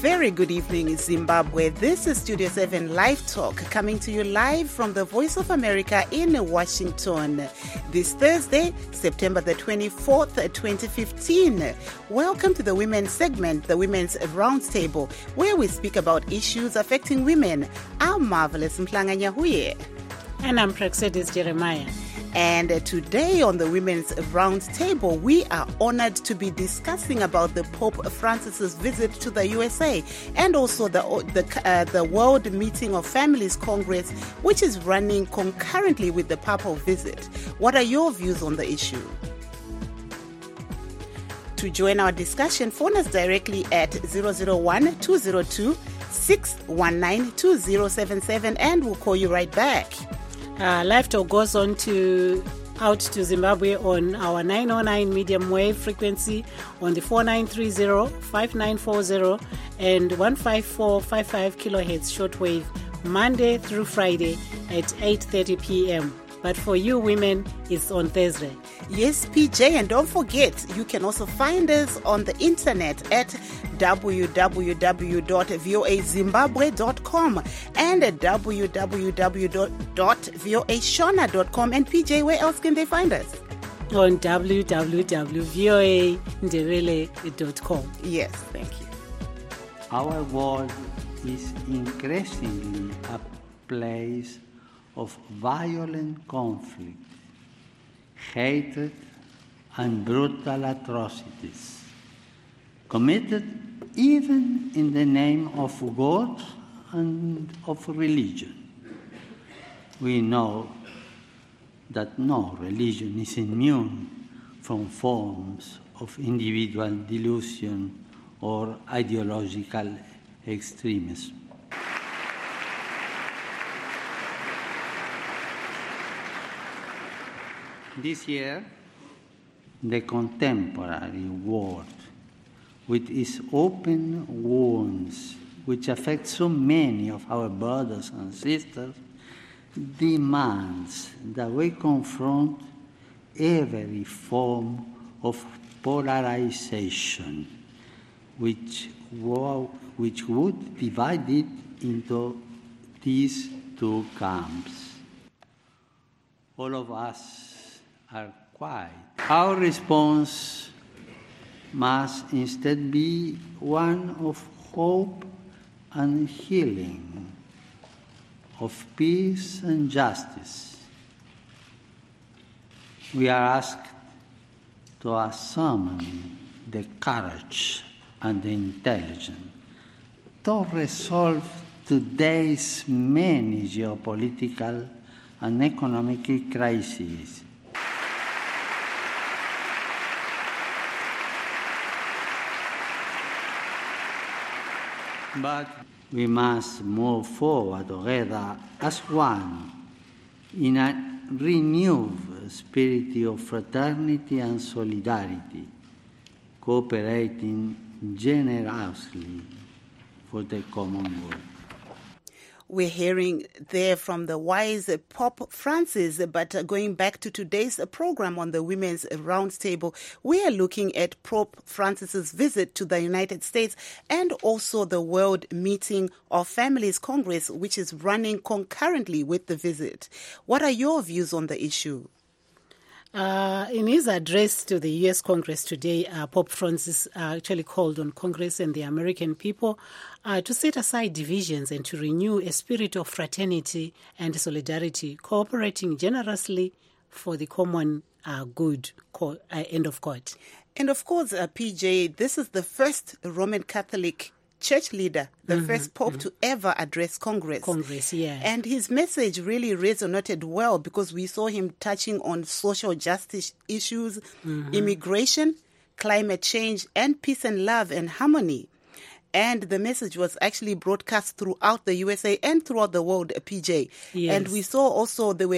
very good evening, Zimbabwe. This is Studio 7 Live Talk, coming to you live from the Voice of America in Washington. This Thursday, September the 24th, 2015. Welcome to the Women's segment, the Women's Roundtable, where we speak about issues affecting women. I'm Marvelous Mhlanga Nyahuye. And I'm Praxedis Jeremiah. And today on the Women's Roundtable, we are honored to be discussing about the Pope Francis's visit to the USA and also the World Meeting of Families Congress, which is running concurrently with the papal visit. What are your views on the issue? To join our discussion, phone us directly at 001-202-619-2077 and we'll call you right back. Live Talk goes on out to Zimbabwe on our 909 medium wave frequency on the 4930, 5940 and 15455 kilohertz shortwave Monday through Friday at 8:30 p.m. But for you women, it's on Thursday. Yes, PJ, and don't forget, you can also find us on the internet at www.voazimbabwe.com and at www.voashona.com. And PJ, where else can they find us? On www.voandebele.com. Yes, thank you. Our world is increasingly a place of violent conflict, hatred, and brutal atrocities, committed even in the name of God and of religion. We know that no religion is immune from forms of individual delusion or ideological extremism. This year, the contemporary world, with its open wounds, which affect so many of our brothers and sisters, demands that we confront every form of polarization, which would divide it into these two camps. All of us are quiet. Our response must instead be one of hope and healing, of peace and justice. We are asked to summon the courage and the intelligence to resolve today's many geopolitical and economic crises. But we must move forward together as one in a renewed spirit of fraternity and solidarity, cooperating generously for the common good. We're hearing there from the wise Pope Francis, but going back to today's program on the Women's Roundtable, we are looking at Pope Francis's visit to the United States and also the World Meeting of Families Congress, which is running concurrently with the visit. What are your views on the issue? In his address to the U.S. Congress today, Pope Francis actually called on Congress and the American people to set aside divisions and to renew a spirit of fraternity and solidarity, cooperating generously for the common good, end of quote. And of course, PJ, this is the first Roman Catholic church leader, the first pope to ever address Congress. Yeah. And his message really resonated well because we saw him touching on social justice issues, immigration, climate change, and peace and love and harmony. And the message was actually broadcast throughout the USA and throughout the world, PJ. Yes. And we saw also there were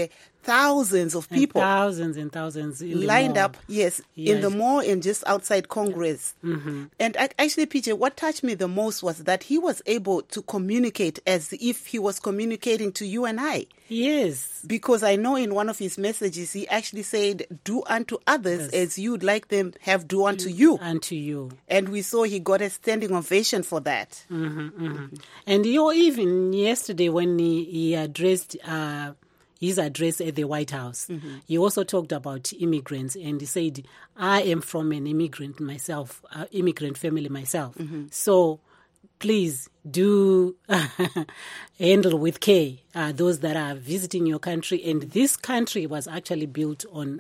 thousands of people. Thousands and thousands lined up, yes, in the mall and just outside Congress. And actually, PJ, what touched me the most was that he was able to communicate as if he was communicating to you and I. Yes. Because I know in one of his messages, he actually said, do unto others as you'd like them have do unto you. Unto you. And we saw he got a standing ovation for that. And even yesterday when he addressed his address at the White House, he also talked about immigrants, and he said, I am from an immigrant family myself. So please do handle with care those that are visiting your country. And this country was actually built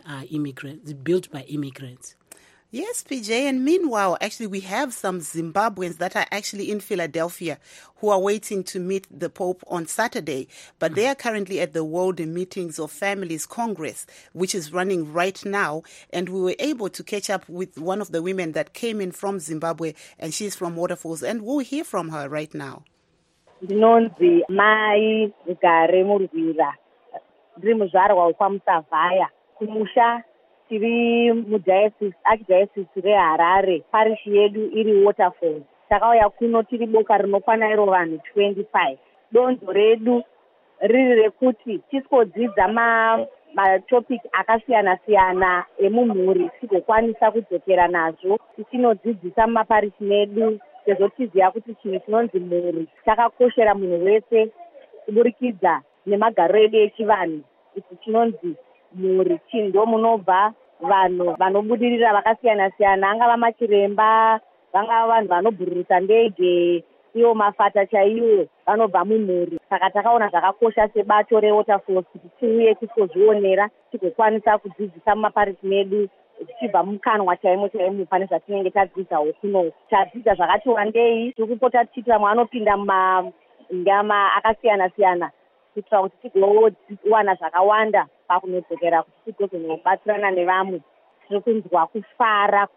by immigrants. Yes, PJ. And meanwhile, actually, we have some Zimbabweans that are actually in Philadelphia who are waiting to meet the Pope on Saturday. But they are currently at the World Meetings of Families Congress, which is running right now. And we were able to catch up with one of the women that came in from Zimbabwe, and she's from Waterfalls. And we'll hear from her right now. Ndinonzi Mai Gare Murvira. Ndiri muzvarwa wepaMusavhaya. Kumusha tiri archdiocese reHarare, parish yedu iri Waterfalls. Takauya kuno tiri boka rinokwana iro vanhu 25. Donzo redu riri rekuti tisikodzidza matopic akasiyana-siyana emumhuri tigokwanisa kudzokera nazvo tichinodzidzisa mumaparishi medu, sezvo tiziva kuti chinhu chinonzi mhuri chakakoshera munhu wese kuburikidza nemagariro edu echivanhu. Ichi chinonzi mhuri ndo munobva vanhu vanobudirira vakasiyana-siyana, angava machiremba, vangava vanhu vanobhururusa ndege, iwo mafata chaiwo vanobva mumhuri. Saka takaona zvakakosha sebato reWaterfalls kuti tiuye tikozvionera tigokwanisa kudzidzisa mumaparishi medu tichibva mukanwa chaimo pane zvatinenge tadzidzawo kuno. Tadzidza zvakati wandei, tiri kupota tichiti vamwe vanopinda mumanyama akasiyana-siyana kuitira kuti tigowana zvakawanda pakunodzokera kuti tigozonobatsirana nevamwe. Tiri kunzwa kufara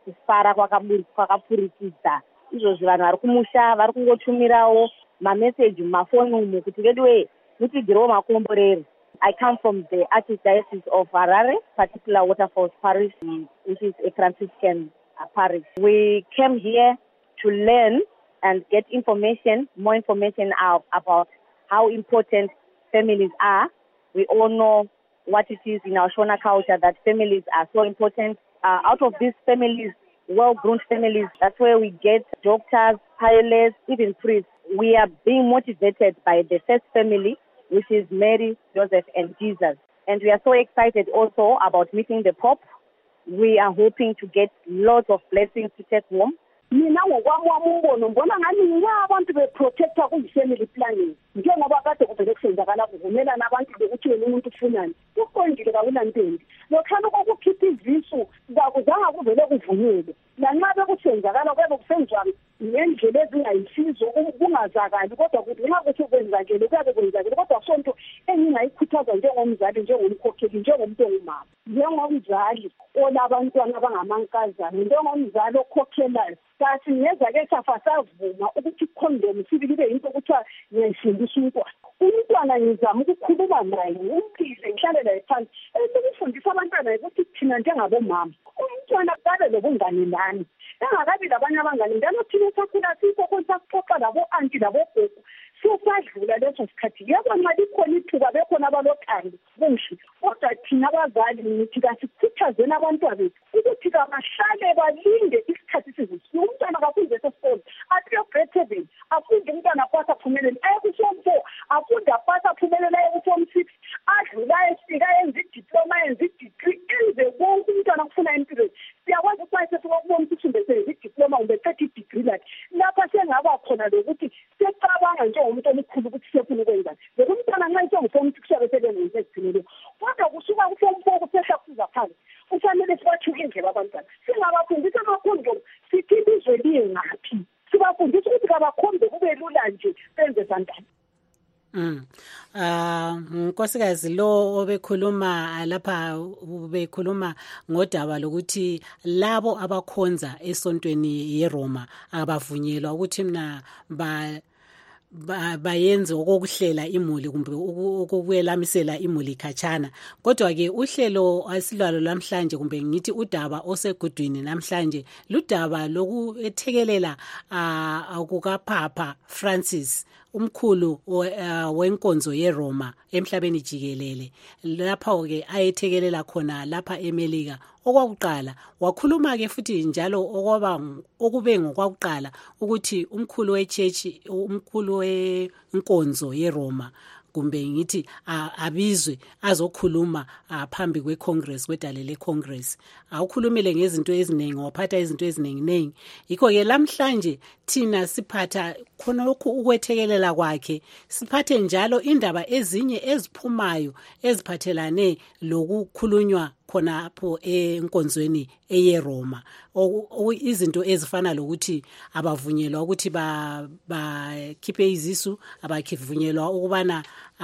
kwakapfurikidza. Izvozvi vanhu vari kumusha vari kungotumirawo mameseji mumafoni umu kuti veduwe mutigirewo makomborero. I come from the Archdiocese of Harare, particular Waterfalls Parish, which is a Franciscan parish. We came here to learn and get more information about how important families are. We all know what it is in our Shona culture that families are so important. Out of these families, well-grown families, that's where we get doctors, pilots, even priests. We are being motivated by the first family, which is Mary, Joseph, and Jesus. And we are so excited also about meeting the Pope. We are hoping to get lots of blessings to take home. Mina ngokwami umbono mbona ngani abantu beprotecta ku-family planning njengoba kade kuvele kusenzakala kuvumelana abantu bekuthi wena umuntu ufunani kuqondile kakulantendi lokhana kokukhipha izisu kakuzanga kuvele kuvunyelwe lanxa bekusenzakala kwebe kusenziwa ngendlela ezingayisizo kungazakali kodwa kuthi nxa kuthi kwenzakele kuyabe kwenzakele kodwa sonto engingayikhuthaza njengomzali njengomkhokheli njengomuntu ongumama njengomzali olabantwana abangamankazana njengomzali okhokhelayo kathi ngezake safasavuma ukuthi condom sibili ibe yinto kuthiwa ngiyayifundisa umntwana ngizama ukukhuluma naye ngimphile ngihlale naye phansi ukufundisa abantwana ukuthi thina njengabomama umntwana kabe lobungane nani engakabi labanye abangane njalo thina sakhula sikho sakuxoxa labo-anti labogogo sesadlula leso sikhathi yebo nxa likhona ithuba bekhona abalothando kuhle kodwa thina abazali ngithi kasikhuthazeni abantwana bethu ukuthi kabahlale balinde isikhathi sizisiwe umntwana kafunde esesikolo athi grade 7 afunde umntwana apasa aphumelele aye ku-form 4 afunde apasa aphumelele aye ku-form 6 adlula ayefika enza idiploma enza idegree enze konke umntwana kufuna empilweni. Siyakwazi ukuba sesibona ukuthi umbe senza idiploma umbe qeda idegree lakhe lapha sengaba khona lokuthi secabanga njengomuntu omkhulu ukuthi sefuna ukwenzani. Umntwana nxa isengu-form 6 uyabe sebengenze ekugcineni kodwa kusuka ku-form 4 kusehla kusiza phansi kufanele sibathuke indlela abantwana singabafundisa amakhondom sithi ilizwe liyengaphi sibafundisa ukuthi kabakhombe kube lula nje benze sandani. Nkosikazi lo obekhuluma lapha ubekhuluma ngodaba lokuthi labo abakhonza esontweni yeRoma abavunyelwa ukuthi mina bayenze okokuhlela imuli kumbe ukuyelamisela imuli khatshana. Kodwa ke uhlelo asilalo namhlanje kumbe ngithi udaba osegudwini namhlanje ludaba lokuthekelela kukaPapa Francis umkhulu wenkonzo yeRoma emhlabeni jikelele. Lapha ke ayethekelela khona lapha eMelika okwakuqala. Wakhuluma ke futhi njalo okube ngokwakuqala ukuthi umkhulu wechurch umkhulu wenkonzo yeRoma kumbe ngithi abizwe azokhuluma phambi kweCongress kwedale leCongress. Awukhulumile ngezinto eziningi, waphatha izinto eziningi. Yikho ke lamhlanje thina siphatha khona lokhu ukwethekelela kwakhe, siphathe njalo indaba ezinye eziphumayo eziphathelane lokukhulunywa khonapho enkonzweni eyeRoma. Izinto ezifana lokuthi abavunyelwa ukuthi bakhiphe izisu, abavunyelwa ukubana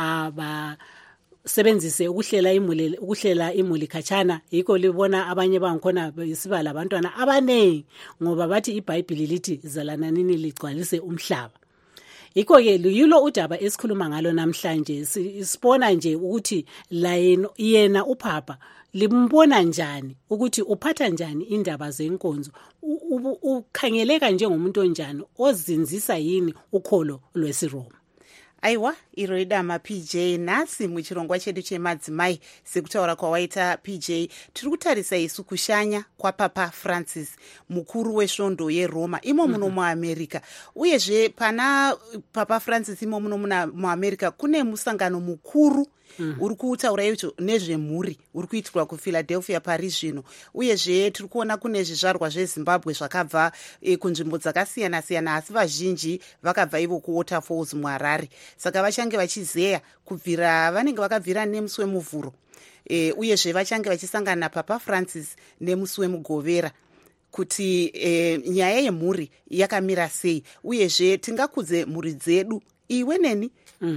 sebenzise ukuhlela imuli khatshana. Yikho libona abanye bangikhona siba labantwana abanengi ngoba bathi iBhayibheli lithi zalananini ligcwalise umhlaba. Yikho ke yilo udaba esikhuluma ngalo namhlanje. Sibona nje ukuthi yena uPapa limbona njani, ukuthi uphatha njani indaba zenkonzo, ukhangeleka njengomuntu onjani, ozinzisa yini ukholo lwesiRoma. Aiwa, iroidama PJ nasi muchirongwa chedu chemadzimai. Sekutaura kwawaita PJ, tiri kutarisa isu kushanya kwaPapa Francis mukuru wesvondo yeRoma imo muno muAmerica. Uyezve pana Papa Francis imo muno muAmerica kune musangano mukuru uri kutaura izvo nezvemhuri uri kuitirwa kuPhiladelphia Paris zvino. Uyezve tiri kuona kune zvizvarwa zveZimbabwe zvakabva kunzvimbo dzakasiyana siyana, asi vazhinji vakabva ivo kuWaterfalls muHarare. Saka vachange vachizeya kubvira vanenge vakabvira nemusi wemuvhuro, uyezve vachange vachisangana naPapa Francis nemusi wemugovera kuti nyaya yemhuri yakamira sei, uyezve tingakudze mhuri dzedu iwe neni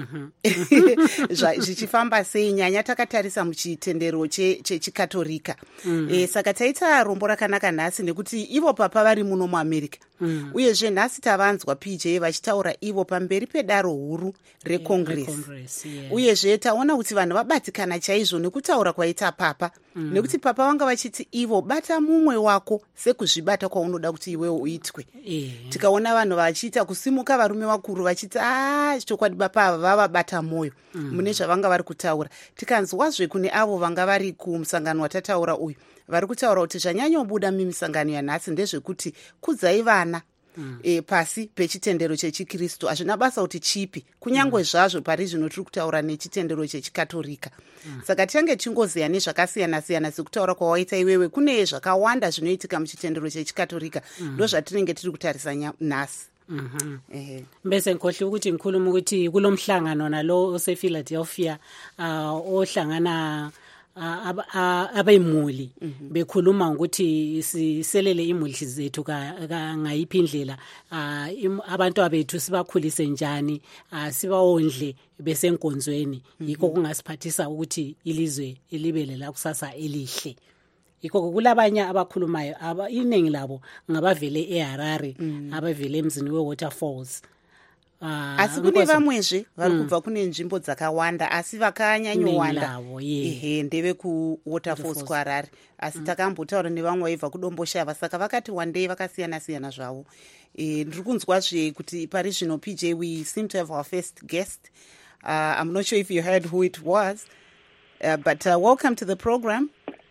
zvichifamba sei, nyanya takatarisa muchitendero chechikatolika. Saka taita rombo rakanaka nhasi nekuti ivo papa vari muno muAmerica. Uyezve nhasi tavanzwa PJ vachitaura ivo pamberi pedaro huru reCongress. Uyezve taona kuti vanhu vabatikana chaizvo nekutaura kwaita papa, nekuti papa vanga vachiti ivo bata mumwe wako sekuzvibata kwaunoda kuti iwewo uitwe. Tikaona vanhu vachiita kusimuka varume vakuru vachiti chokwadi bapa ava vavabata moyo mune zvavanga vari kutaura. Tikanzwazve kune avo vanga vari kumusangano watataura uyu vari kutaura kuti zvanyanyobuda mimisangano yanhasi ndezvekuti kudzai vana pasi pechitendero chechikristu. Hazvina basa kuti chipi, kunyangwe zvazvo pari zvino tiri kutaura nechitendero chechikatolika. Saka tichange chingoziya nezvakasiyana siyana sekutaura kwawaita iwewe. Kune zvakawanda zvinoitika muchitendero chechikatolika, ndo zvatinenge tiri kutarisa nhasi. Bese ngikhohle ukuthi ngikhuluma ukuthi kulomhlangano nalo osePhiladelphia ohlangana abemuli bekhuluma ukuthi siselele imuli zethu ngayiphi indlela, abantu abethu sibakhulise njani, sibawondle besenkonzweni. Yikho kungasiphathisa ukuthi ilizwe libele la kusasa elihle. Yikho kulabanye abakhulumayo iningi labo ngabavele eHarare, abavele emzini weWaterfalls. Asi kune vamwezve vari kubva kune nzvimbo dzakawanda asi vakanyanyowanda ndeve kuWaterfalls kuHarare. Asi takambotaura nevamwe vaibva kudomboshava, saka vakati wandei vakasiyana siyana zvavo. Ndiri kunzwazve kuti pari zvino PJ we seem to have our first guest. I'm not sure if you heard who it was, but welcome to the program.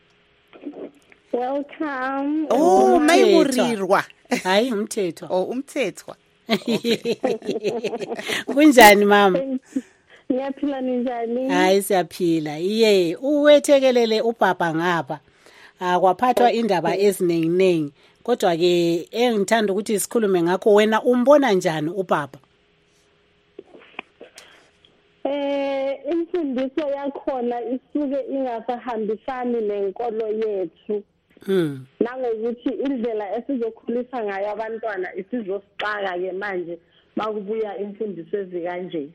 Welcome. Oh, mayimurirwa. Hayi umthetho. Oh, umthethwa. Kunjani mama? Ngiyaphila njani? Hayi siyaphila. Iye, uwethekelele uPapa ngapha. Kwaphathwa indaba eziningi. Kodwa ke engithanda ukuthi sikhulume ngakho, wena umbona njani uPapa? Imfundiso yakhona isuke ingasahambisani nenkolo yethu. Nangokuthi indlela esizokhulisa ngayo abantwana isizosixaka ke manje makubuya imfundiso ezikanje.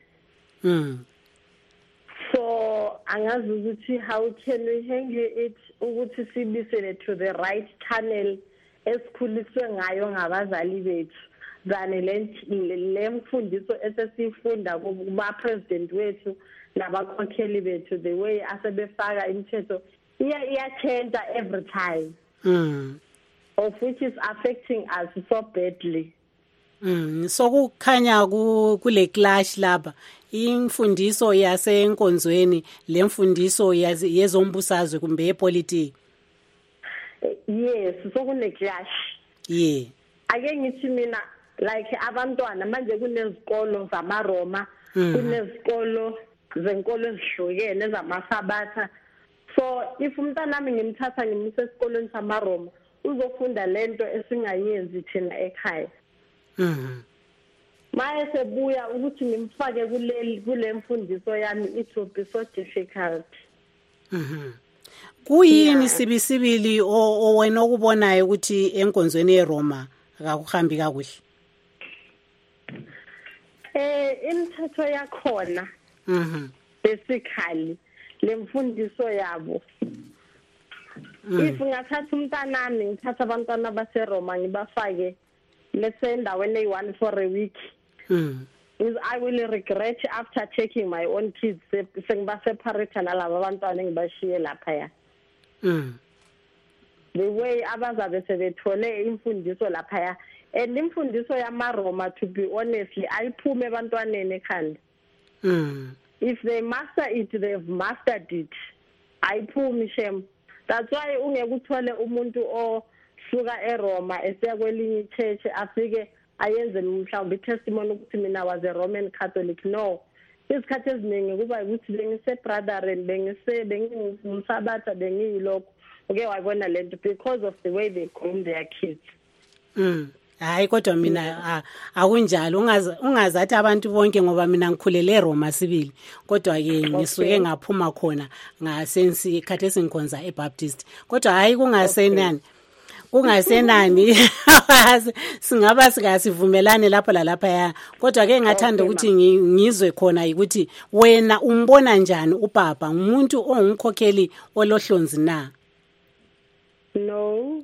So angazi ukuthi how can we hang it ukuthi sibisele to the right channel esikhuliswe ngayo ngabazali bethu. than le mfundiso esesifunda kuba-president wethu nabakhokheli bethu, the way asebefaka imithetho iyachange every time, of which is affecting us so badly. So kukhanya kule clash lapha imfundiso yasenkonzweni lemfundiso yezombusazwe kumbe yepolitiki. Yes, so kune clash. Yeah. Ake ngithi mina like abantwana manje kunezikolo zamaRoma, kunezikolo zenkolo ezihlukene zamasabatha. So if umntana nami ngimthatha ngimuse esikolweni samaRoma, uzofunda lento esingayenzi thina ekhaya. Maye sebuya ukuthi ngimfake kule mfundiso yami, it will be so difficult. Kuyini sibisibili owena okubonayo ukuthi enkonzweni yeRoma akakuhambi kakuhle? Imithetho yakhona basically lemfundiso yabo. If ngathatha umntana nami ngithatha abantwana baseRoma ngibafake let's say endaweni eyi-1 for a week, I will regret after taking my own kids sengibaseparate nalabo abantwana engibashiye laphaya. The way abazabe sebethole imfundiso laphaya, and imfundiso yamaRoma, to be honestly, ayiphume ebantwaneni ekhanda. If they master it, they've mastered it. Ayiphume shem. That's why ungekuthole umuntu osuka eRoma esiya kwelinye church afike ayenze mhlawumbe testimony ukuthi mina was a Roman Catholic. No. Isikhathi eziningi kuba ukuthi bengise-brethren, bengingumsabatha, bengiyilokho. Okay, wayibona lento because of the way they groom their kids. Hayi kodwa mina akunjalo, ungazathi abantu bonke ngoba mina ngikhulele eRoma sibili, kodwa ke ngisuke ngaphuma khona ngasensi ikhathi esingikhonza eBaptist. Kodwa hayi kungasenani singaba sikasivumelane lapho lalapha, kodwa ke ngathanda ukuthi ngizwe khona ukuthi wena umbona njani upapa, umuntu ongumkhokheli olohlonzi na? No.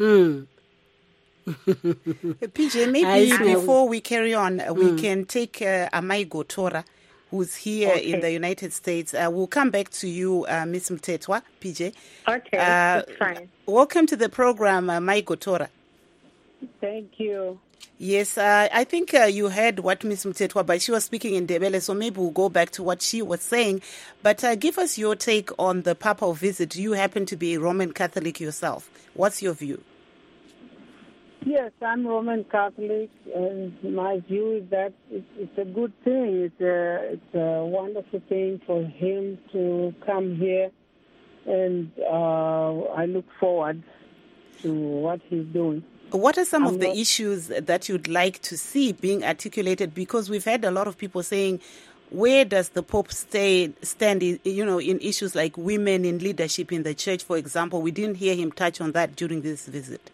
PJ, maybe before we carry on, we can take Amai Gotora, who's here in the United States. We'll come back to you, Ms. Mthethwa, PJ. Okay, that's fine. Welcome to the program, Amai Gotora. Thank you. Yes, I think you heard what Ms. Mthethwa, but she was speaking in Ndebele, so maybe we'll go back to what she was saying. But give us your take on the papal visit. You happen to be a Roman Catholic yourself. What's your view? Yes, I'm Roman Catholic, and my view is that it's a good thing. It's a wonderful thing for him to come here, and I look forward to what he's doing. What are some of the issues that you'd like to see being articulated? Because we've had a lot of people saying, where does the Pope stand, in issues like women in leadership in the church, for example? We didn't hear him touch on that during this visit.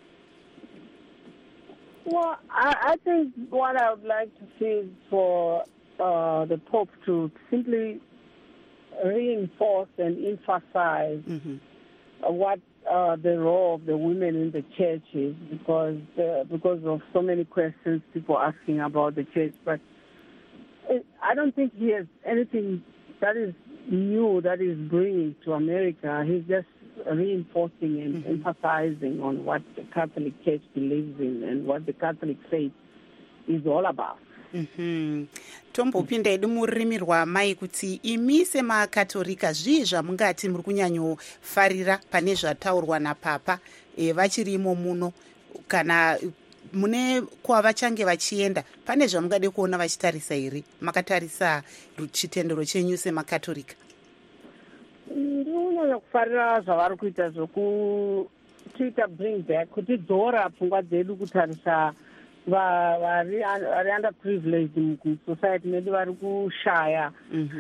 Well, I think what I would like to see is for the Pope to simply reinforce and emphasize what the role of the women in the church is, because of so many questions people asking about the church. But I don't think he has anything that is new that is bringing to America. He's just reinforcing and emphasizing on what the Catholic Church believes in and what the Catholic faith is all about. Tombopinda edu murimi rwamai kuti imi semakatolika zvii zvamungati muri kunyanyofarira pane zvataurwa napapa vachirimo muno, kana mune kwavachange vachienda pane zvamungade kuona vachitarisa here? Makatarisa chitendero chenyu semakatolika? Ndinonyanya kufarira zvavari kuita zvokuita bring back, kutidzora pfungwa dzedu kutarisa vari under privileged musociety medu vari kushaya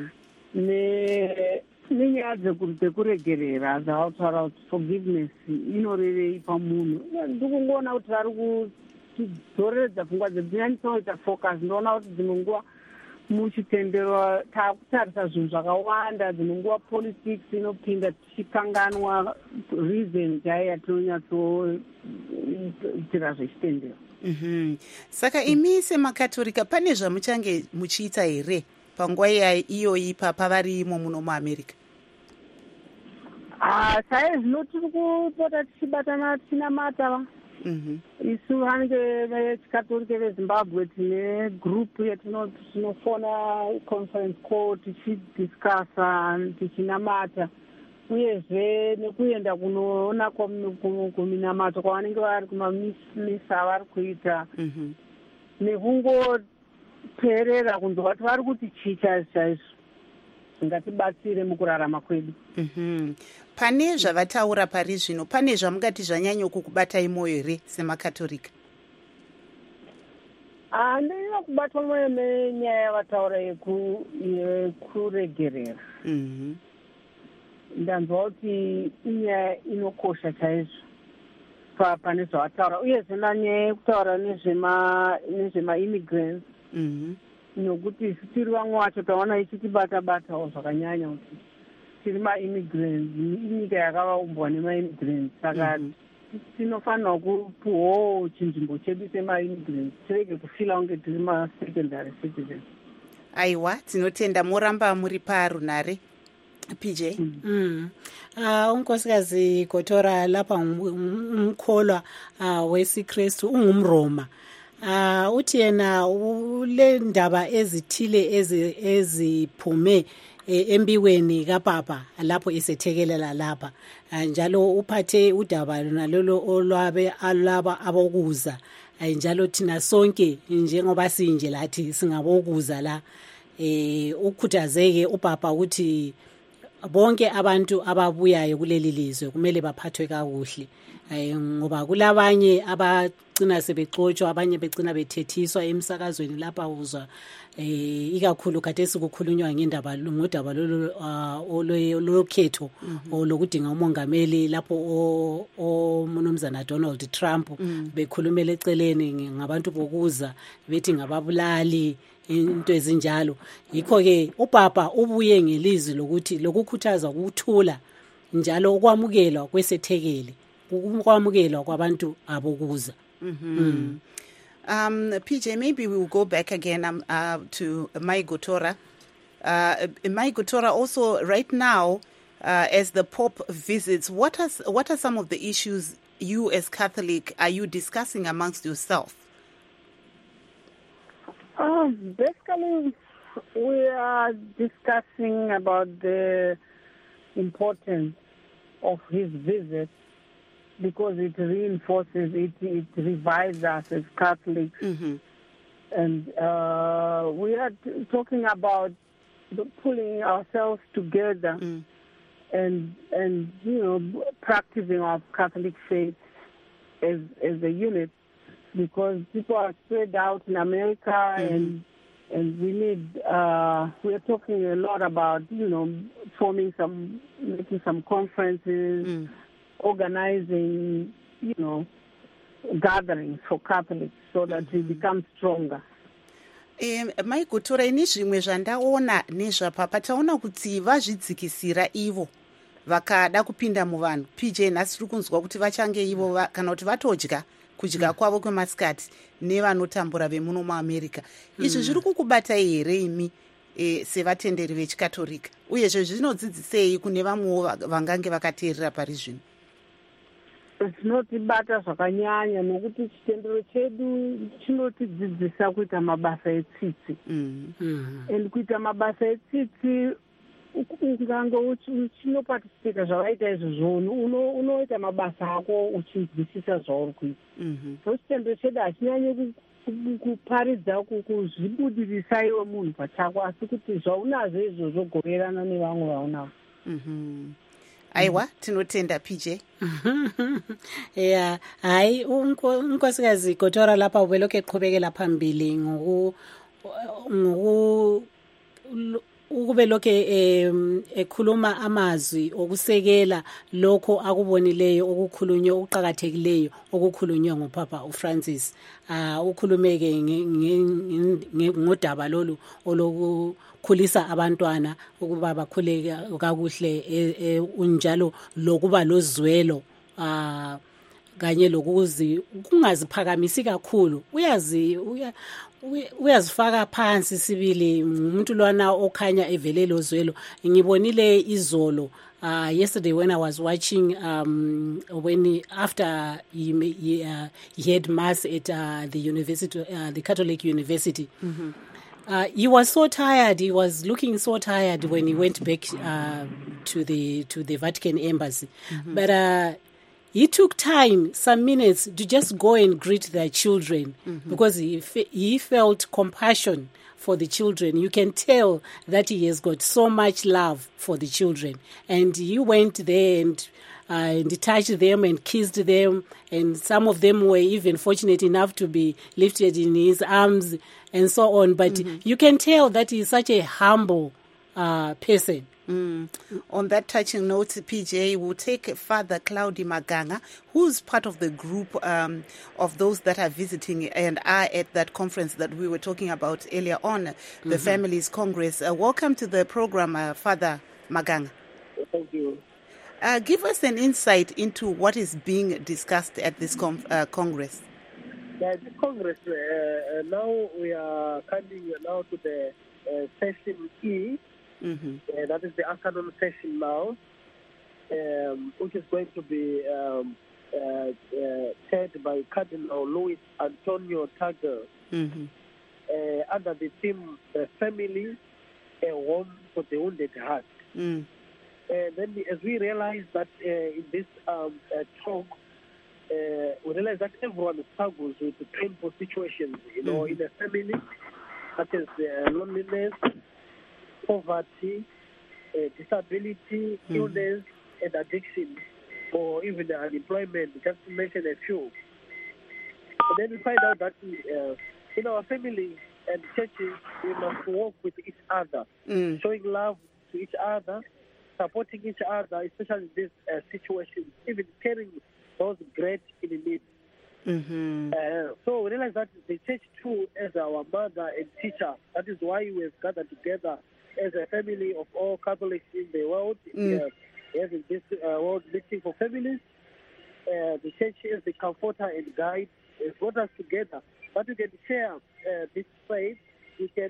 nenyaya dzekuregerera dzavataura kuti forgiveness inorevei pamunhu. Ndikungoona kuti vari kutidzoreredza pfungwa dzedu tinyanyisa focus. Ndinoona kuti dzimwe nguva muchitendero takutarisa zvinhu zvakawanda, dzimwe nguva politics inopinda tichikanganwa reason chaiyo yatinonyatsoitira zvechitendero. Saka imi semakatolika pane zvamuchange muchiita here panguva iyoyi pavarimo muno muAmerica? Saizvino tiri kupota tichibatana tinamata isu vanenge vechikatolika vezimbabwe tine group yatinofona conference call tichidiscassa tichinamata, uyezve nekuenda kunoona kuminamato kwavanenge vari kumamisa vari kuita, nekungoteerera kunzwa kuti vari kuti chii chaizvo zvingatibatsire mukurarama kwedu. Pane zvavataura pari zvino, pane zvamungati zvanyanyo kukubatai moyo here semakatolika? Handina kubatwa moyo nenyaya yavataura yekuregerera. Ndanzwa kuti inyaya inokosha chaizvo pane zvavataura, uyezve nanyaya yekutaura nezvema-immigrants, nokuti tiri vamwe vacho taona ichitibata-batawo zvakanyanya kuti tiri ma-immigrants, inyika yakavaumbwa nema-immigrants, saka tinofanira kupuwawo chinzvimbo chedu sema-immigrants, tirege kufila kunge tiri ma-secondary citizens. Aiwa, tinotenda moramba muri parunare. PJ. Unkosikazi Gotora lapha umkholwa wesikristu, ungumroma. Uthi yena ule ndaba ezithile eziphume embiweni kaPapa lapho isethekelela lapha, njalo uphathe udaba nalolo olwabe alaba abokuza, njalo thina sonke njengoba sinje lathi singabokuza la, ukhuthazeke uPapa ukuthi bonke abantu ababuyayo kuleli lizwe kumele baphathwe kakuhle, ngoba kulabanye abagcina sebexotshwa, abanye begcina bethethiswa emsakazweni lapha uzwa ikakhulu khathesi kukhulunywa ngodaba lokhetho olokudinga umongameli, lapho umnumzana Donald Trump bekhulumela eceleni ngabantu bokuza bethi ngababulali, into ezinjalo. Yikho-ke uPapa ubuye ngelizwi lokuthi lokukhuthaza ukuthula njalo ukwamukelwa kwesethekeli, ukwamukelwa kwabantu abokuza. PJ, maybe we will go back again to Mai Gotora. Mai Gotora, also right now, as the Pope visits, what are some of the issues you as Catholic are you discussing amongst yourself? Basically, we are discussing about the importance of his visit, because it reinforces, it revives us as Catholics. And we are talking about pulling ourselves together and practicing our Catholic faith as a unit, because people are spread out in America, and we need, we are talking a lot about, making some conferences, organizing, gatherings for Catholics so that we become stronger. Mai Gotora, ini zvimwe zvandaona nezvapapa taona kuti vazvidzikisira ivo vakada kupinda muvanhu. PJ, nhasi tiri kunzwa kuti vachange ivo kana kuti vatodya kudya kwavo kwemasikati nevanotambura vemuno muAmerica. Izvi zviri kukubatai here imi sevatenderi vechikatolika, uyezve zvinodzidzisei kune vamwewo vangange vakateerera pari zvino? Zvinotibata zvakanyanya nokuti chitendero chedu chinotidzidzisa kuita mabasa etsitsi. And kuita mabasa etsitsi ungange uchinopatisipeta zvavaita izvozvo, unoita mabasa ako uchinzwisisa zvauri kuita. So chitendero chedu hachinyanyi kuparidza kuzvibudirisa iwe munhu pachako, asi kuti zvaunazvo izvozvo goverana nevamwe vaunavo. Aiwa, tinotenda PJ. Yeah, hayi unkosikazi Gotora lapha ubeloke eqhubekela phambili ukube lokhe ekhuluma amazwi okusekela lokho akubonileyo okukhulunywe okuqhakathekileyo okukhulunywe ngoPapa uFrancis. Ukhulumeke ngodaba lolu olokukhulisa abantwana ukuba bakhule kakuhle, unjalo lokuba lozwelo kanye lokuzi kungaziphakamisi kakhulu uyazifaka phansi sibili umuntu lwana okhanya evelelo zwelo ngibonile izolo yesterday when I was watching after he had mass at the university the Catholic University. He was so tired. He was looking so tired when he went back to the Vatican embassy. But he took time, some minutes, to just go and greet their children because he felt compassion for the children. You can tell that he has got so much love for the children. And he went there and touched them and kissed them. And some of them were even fortunate enough to be lifted in his arms and so on. But you can tell that he's such a humble person. On that touching note, PJ, we'll take Father Claudia Maganga, who's part of the group of those that are visiting and are at that conference that we were talking about earlier on, the Families Congress. Welcome to the program, Father Maganga. Thank you. Give us an insight into what is being discussed at this Congress. Yeah, this Congress, now we are coming now to the session E. That is the afternoon session now, which is going to be chaired by Cardinal Luis Antonio Tagle under the theme Family, a Home for the Wounded Heart. And then as we realize that in this talk, we realize that everyone struggles with painful situations, in a family, such as loneliness, poverty, disability, illness, and addiction, or even unemployment, just to mention a few. And then we find out that in our family and churches, we must work with each other, showing love to each other, supporting each other, especially in these situations, even caring those great in need. So we realize that the church too, as our mother and teacher, that is why we have gathered together as a family of all Catholics in the world, having this world meeting for families. The church is the comforter and guide. It's brought us together. But we can share this faith. We can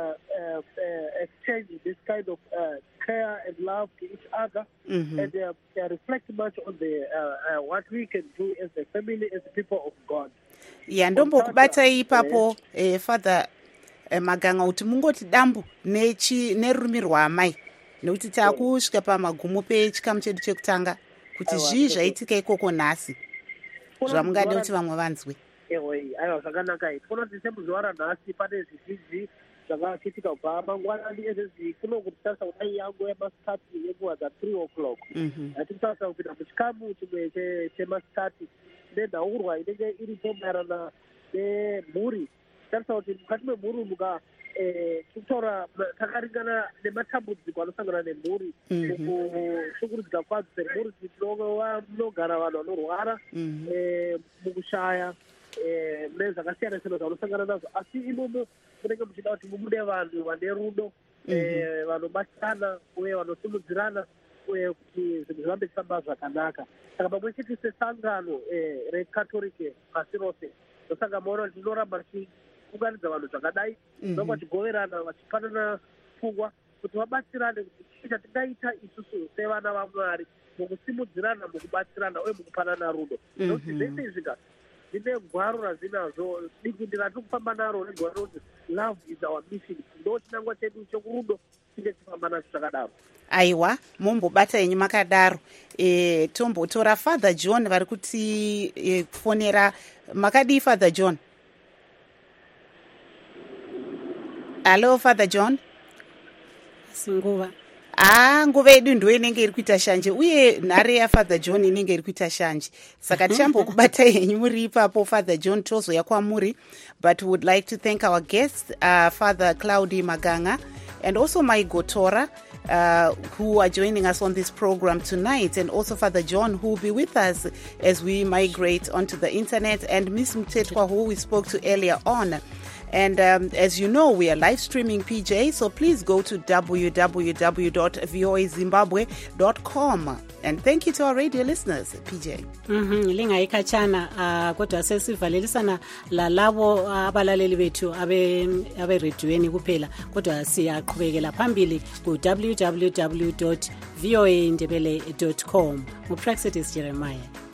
exchange this kind of care and love to each other, and reflect much on the what we can do as a family, as people of God. Yeah, ndombo kubata ipapo Father Maganga uti mungoti dambu nerurimi rwamai nekuti takusvika pamagumo pechikamu chedu chekutanga kuti zvii zvaitika ikoko nhasi zvamungade kuti vamwe vanzwe. Aiwa, zvakanaka. Tinoona kuti semuzuva ranhasi pane zvizhinji zvakachitika kubva mangwanani ezvezvi kuno kuti tarisa kudai yangu yemasikati yenguva dza3 o'clock atikusarisa kupinda muchikamu chimwe chemasikati nenhaurwa inenge iripo maerana nemhuri. Tarisa kuti mukati memhuri muka kutaura takaringana nematambudziko anosangana nemhuri mukushungurudzika kwadzo semhuri munogara vanhu vanorwara mukushaya nezvakasiyana siyana zvanosangana nazvo, asi imomo munenge muchida kuti mumude vanhu vane rudo, vanobatsirana uye vanosimudzirana uye kuti zvinhu zvirambe zifamba zvakanaka. Saka pamwe chete sesangano rekatolike pasi rose ndosaka maona kuti tinoramba tichiunganidza vanhu zvakadai, vanenge vachigoverana vachipanana pfungwa kuti vabatsirane kuti chii chatingaita isusu sevana vaMwari mukusimudzirana, mukubatsirana uye mukupanana rudo. Nokuti zvese izvika zvine gwaro razvinazvo, dikindi ratikufamba naro regwaro kuti love is our mission. Ndo chinangwa chedu chokurudo tinge tifamba nacho zvakadaro. Aiwa, mumbobata yenyu makadaro. Tombotora Father John vari kuti fonera. Makadii Father John? Hello Father John? Singuva. Nguva yedu ndo inenge iri kuita shanje uye nhare yaFather John inenge iri kuita shanje. Saka tichambokubata yenyu muri ipapo Father John tozoya kwamuri, but would like to thank our guests, Father Claudia Maganga and also Mai Gotora, who are joining us on this program tonight, and also Father John, who will be with us as we migrate onto the internet, and Miss Mtetwa, who we spoke to earlier on. And as you know, we are live streaming, PJ, so please go to www.voazimbabwe.com. And thank you to our radio listeners, PJ. Linga ikachana kodwa sesivalelisana lalabo abalaleli bethu abe redweni kuphela, kodwa siyaqhubekela phambili ku www.voaindebele.com. Upraxidis Jeremiah.